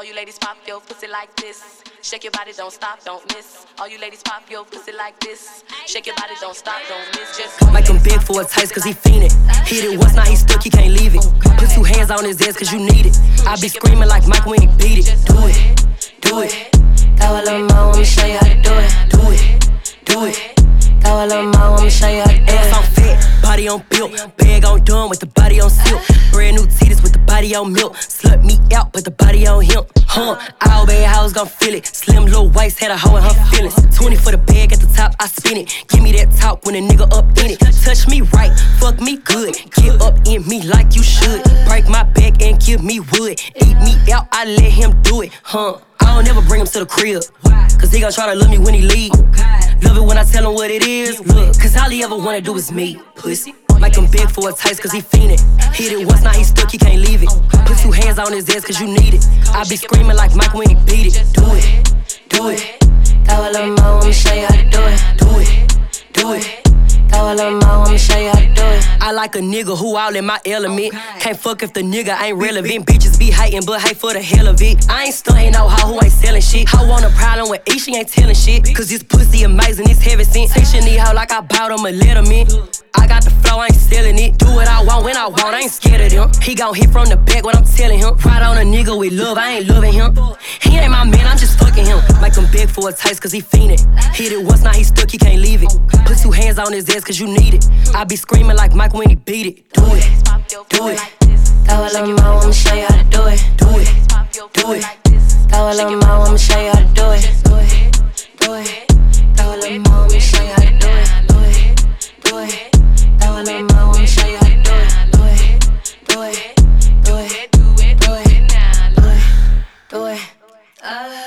All you ladies pop your pussy like this. Shake your body, don't stop, don't miss. All you ladies pop your pussy like this. Shake your body, don't stop, don't miss. Just make him big for a taste cause he fiendin'. Hit it once, now he stuck, he can't leave it. Put 2 hands on his ass cause you need it. I be screaming like Mike when he beat it. Do it, do it. Go a little more, I'ma show you how to do it. Do it, do it. Go a little more, I'ma show you how to do it. Ass on fat, body on built. Bag on done with the body on silk. Brand new titties with the body on milk. Slut me out, but the body on him. All bad hoes gon' feel it. Slim little waist had a hoe in her feelings. 20 for the bag at the top, I spin it. Give me that talk when a nigga up in it. Touch me right, fuck me good. Get up in me like you should. Break my back and give me wood. Eat me out, I let him do it. I don't ever bring him to the crib, cause he gon' try to love me when he leave. Love it when I tell him what it is. Look, cause all he ever wanna do is me. Pussy. Make him big for a taste cause he fiendin'. Hit it once, now he stuck, he can't leave it. Put 2 hands on his ass cause you need it. I be screaming like Mike when he beat it. Do it, do it. Go a little more, I'ma show you how to do it. Do it, do it. Go a little more, I'ma show you how to do it. I like a nigga who all in my element. Can't fuck if the nigga ain't relevant. Bitches be hating, but hate for the hell of it. I ain't stuntin' no hoe who ain't selling shit. Hoe want a problem with E, she ain't telling shit. Cause this pussy amazing, it's heaven sent. Teaching these hoe like I bought him a letterman. I got the flow, I ain't selling it. Do what I want when I want, I ain't scared of them. He gon' hit from the back when I'm telling him. Ride on a nigga with love, I ain't loving him. He ain't my man, I'm just fucking him. Make him beg for a taste cause he fiendin'. Hit it once, now he stuck, he can't leave it. Put 2 hands on his ass cause you need it. I be screaming like Mike when he beat it. Do it, do it. Go a little more, I'ma show you how to do it. Do it, do it. Go a little more, I'ma show you how to do it. Do it, do it. Go a little more, I'ma show you how to do it. Do it, do it. Go a little more, I'ma show you how to do it. Do it, do it, do it, do it, do it, do it.